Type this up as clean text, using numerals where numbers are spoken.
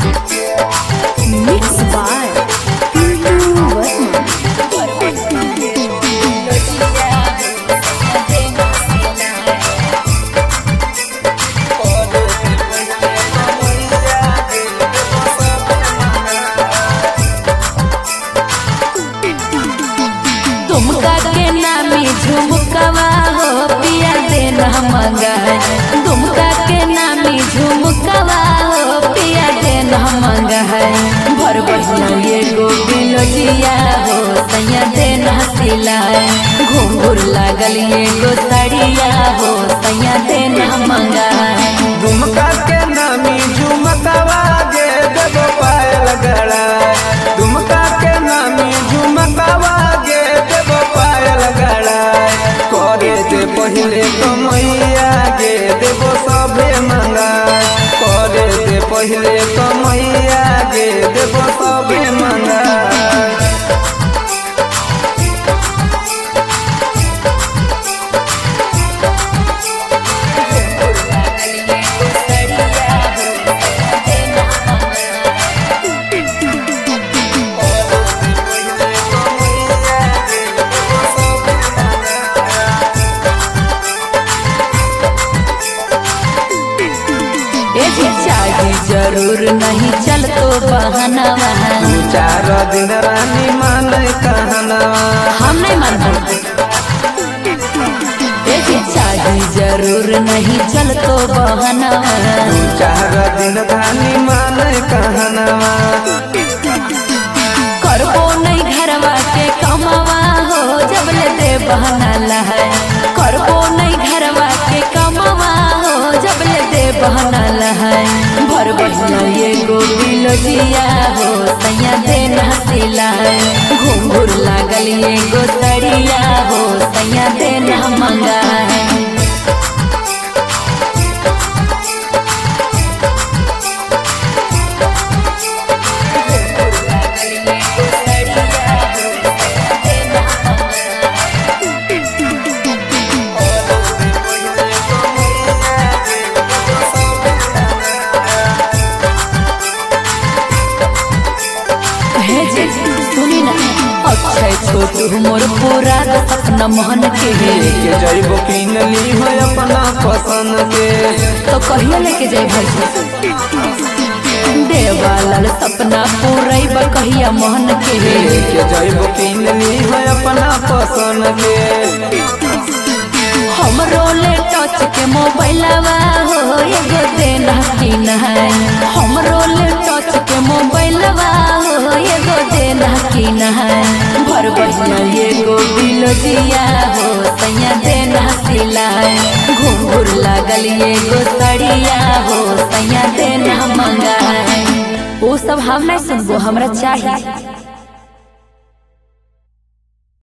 Mixed by Pintu Verma. Dumka के नामी झुमकवा हो पिया देना मंगाए। दुमका के नामी झुमकवा हो पिया देना मंगाए। भर बहिनो ये गोबिलजिया हो सैया देना सिलाए। घुंघुर लागल ये गो साड़िया हो सैया देना मंगाए। दुमका के नामी झुमकवा गे देबो पायल गड़ा। दुमका के नामी झुमकवा गे देबो पायल गड़ा। करे दे पहिले कमैया गे देबो सबे मंगा। करे दे पहिले कमैया गे देबो सबे मंगा। चाही जरूर नहीं चल तो बहाना। दू चार दिन रानी मान कहना। हम नहीं मानते। चाही जरूर नहीं चल तो बहाना। दू चार दिन रानी मान कहना। करबो नहीं घरवा के कमावा हो जब ले दे बहाना लहाए। करबो नहीं घरवा के कमावा हो जब ले दे बहाना लहाए। भर बहिनो ये गोबिलजिया हो सैया देना सिलाए। घुंघुर लागल ये गो साड़िया हो सैया देना मंगाए। सुनी ना अक्षय छोटू मोर पूरा सपना मोहन के लेके जइबो किन ली हो अपना पसंद के। तो कहिया लेके जाए भाई देवालाल सपना पूरा कहिया मोहन के। लेके जइबो किन ली हो अपना पसंद के। हमरो ले टच के मोबाइलवा हो एगो देना की नहाए। हमरो ले टच के मोबाइलवा हो एगो देना की नहाए। भर बहिनो ये गोबिलजिया हो सैया देना सिलाए। घुंघुर लागल ये गो साड़िया हो सैया देना मंगाए। वो सब हम नहीं सुनबो हमरा चाहिए।